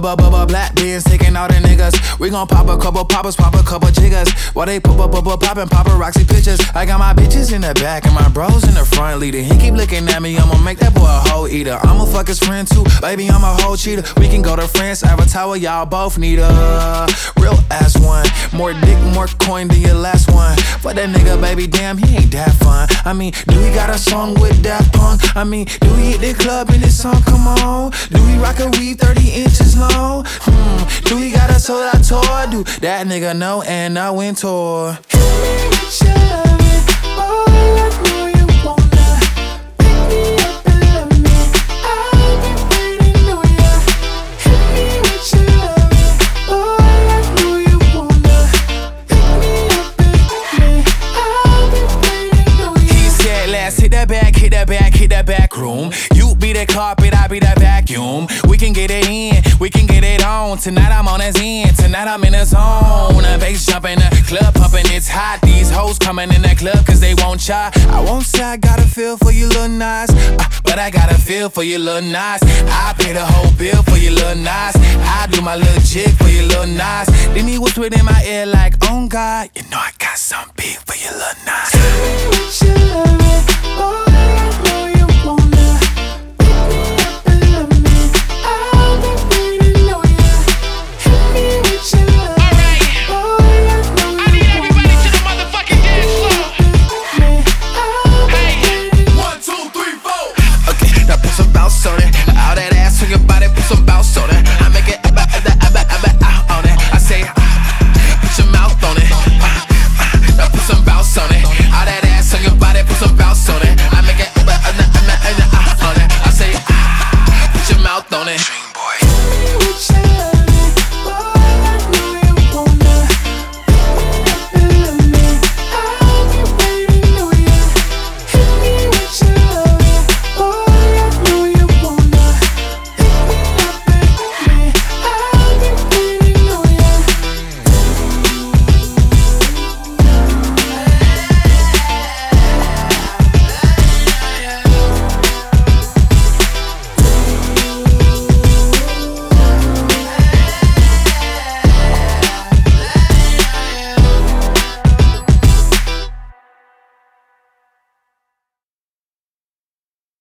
Black beans taking all the niggas. We gon' pop a couple poppers, pop a couple jiggers. While they poppin' paparazzi pictures. I got my bitches in the back and my bros in the front leader. He keep looking at me, I'ma make that boy a hoe eater. I'ma fuck his friend too, baby, I'm a hoe cheater. We can go to France, Avatar, y'all both need a real ass one. More dick, more coin than your last one. Fuck that nigga, baby, damn, he ain't that fun. I mean, do he got a song with Daft Punk? I mean, do he hit the club in this song? Come on. Do he rock a weave 30 inches long? Do he got a sold out tour? Do that nigga know and know in tour? Hit that back room. You be the carpet, I be the vacuum. We can get it in, we can get it on. Tonight I'm on his end, tonight I'm in the zone. A bass jumping, the club pumping, it's hot. These hoes coming in the club cause they want ya. I won't say I got a feel for you little Nas, but I got a feel for you little Nas. I pay the whole bill for you little Nas. I do my little jig for you little Nas. Then he whispered in my ear like, oh God, you know I got some big for you little Nas.